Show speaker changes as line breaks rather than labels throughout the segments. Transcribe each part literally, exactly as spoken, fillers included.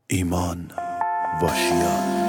ایمان واشیان.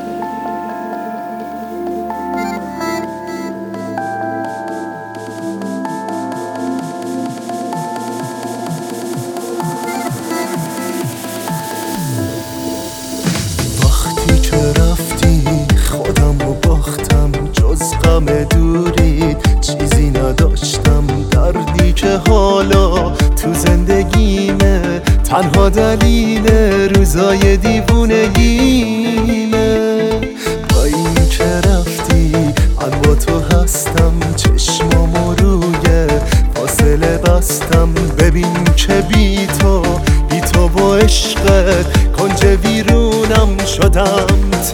وقتی که رفتی خودم رو باختم، جز غم دوریت چیزی نداشتم. دردی که حالا تو زندگیمه، تنها دلیل روزای دیوونگیمه. با این که رفتی من با تو هستم، چشمامو روی فاصله بستم. ببین که بی تو بی تو با عشقت کنج ویرونم شدم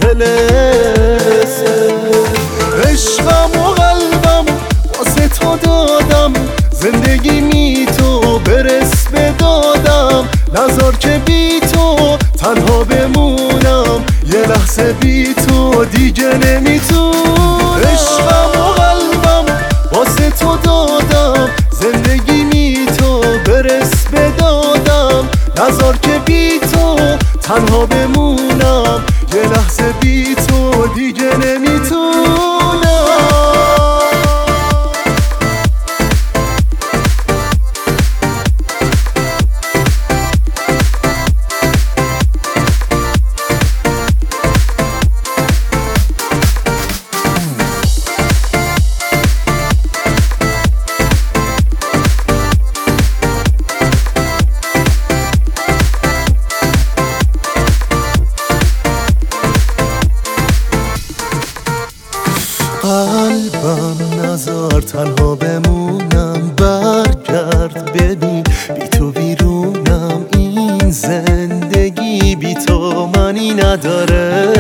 طلسم. عشقم و قلبم واسه تو دادم، زندگی می تو برس به دادم. نذار که بی تو تنها بمونم، یه لحظه بی تو دیگه نمیتونم. عشقم و قلبم واسه تو دادم، زندگی می تو برس به دادم. نذار که بی تو تنها بمونم، یه لحظه بی تو دیگه نمیتونم. قلبم نذار تنها بمونم، برگرد ببین بی تو بیرونم. این زندگی بی تو معنی نداره.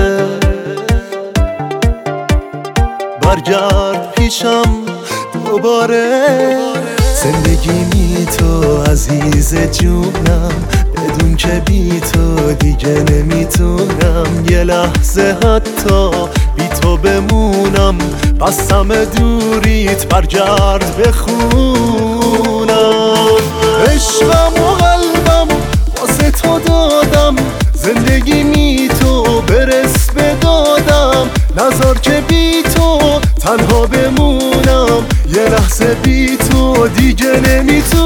برگرد پیشم دوباره. زندگی می تو عزیز جونم، بدون که بی تو دیگه نمیتونم. یه لحظه حتی بی تو بمونم، بستم دوریت برگرد بخونم. عشقم و قلبم واسه تو دادم، زندگی می تو برس به دادم. نذار که بی تو تنها بمونم، یه لحظه بی تو دیگه نمیتونم.